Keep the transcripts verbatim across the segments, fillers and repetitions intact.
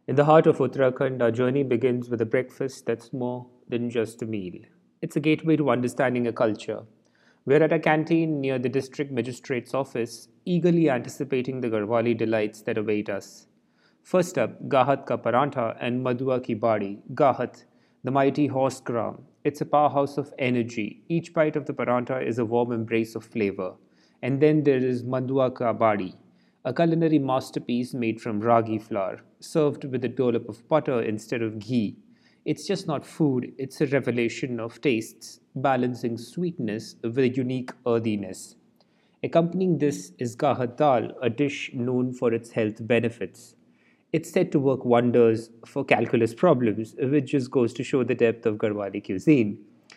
In the heart of Uttarakhand, our journey begins with a breakfast that's more than just a meal. It's a gateway to understanding a culture. We're at a canteen near the district magistrate's office, eagerly anticipating the Garhwali delights that await us. First up, Gahat ka parantha and Madhua ki badi. Gahat, the mighty horse gram. It's a powerhouse of energy. Each bite of the parantha is a warm embrace of flavor. And then there is Madhua ka badi, a culinary masterpiece made from ragi flour, served with a dollop of butter instead of ghee. It's just not food, it's a revelation of tastes, balancing sweetness with a unique earthiness. Accompanying this is gahat dal, a dish known for its health benefits. It's said to work wonders for calculus problems, which just goes to show the depth of Garhwali cuisine.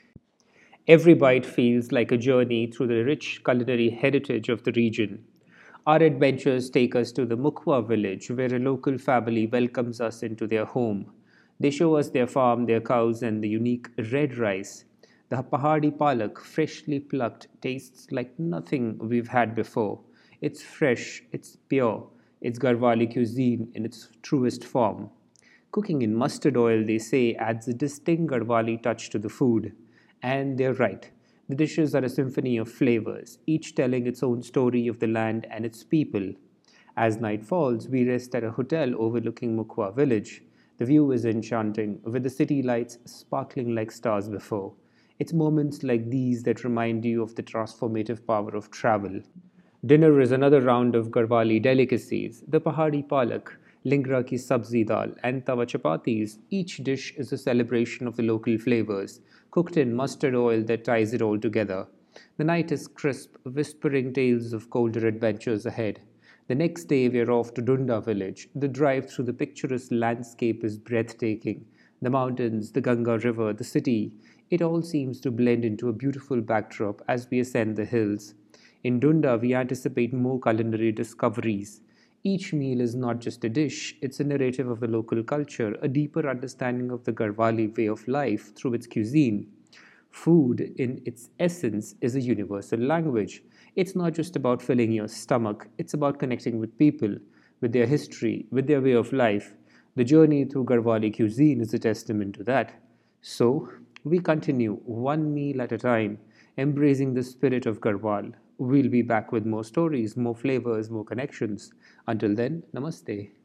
Every bite feels like a journey through the rich culinary heritage of the region. Our adventures take us to the Mukwa village, where a local family welcomes us into their home. They show us their farm, their cows, and the unique red rice. The Pahadi palak, freshly plucked, tastes like nothing we've had before. It's fresh, it's pure, it's Garhwali cuisine in its truest form. Cooking in mustard oil, they say, adds a distinct Garhwali touch to the food. And they're right. The dishes are a symphony of flavors, each telling its own story of the land and its people. As night falls, we rest at a hotel overlooking Mukwa village. The view is enchanting, with the city lights sparkling like stars before. It's moments like these that remind you of the transformative power of travel. Dinner is another round of Garhwali delicacies, the Pahadi palak, lingra ki sabzi dal, and tawa chapatis. Each dish is a celebration of the local flavors, cooked in mustard oil that ties it all together. The night is crisp, whispering tales of colder adventures ahead. The next day, we're off to Dunda village. The drive through the picturesque landscape is breathtaking. The mountains, the Ganga River, the city, it all seems to blend into a beautiful backdrop as we ascend the hills. In Dunda, we anticipate more culinary discoveries. Each meal is not just a dish, it's a narrative of the local culture, a deeper understanding of the Garhwali way of life through its cuisine. Food, in its essence, is a universal language. It's not just about filling your stomach, it's about connecting with people, with their history, with their way of life. The journey through Garhwali cuisine is a testament to that. So, we continue one meal at a time, embracing the spirit of Garhwal. We'll be back with more stories, more flavors, more connections. Until then, namaste.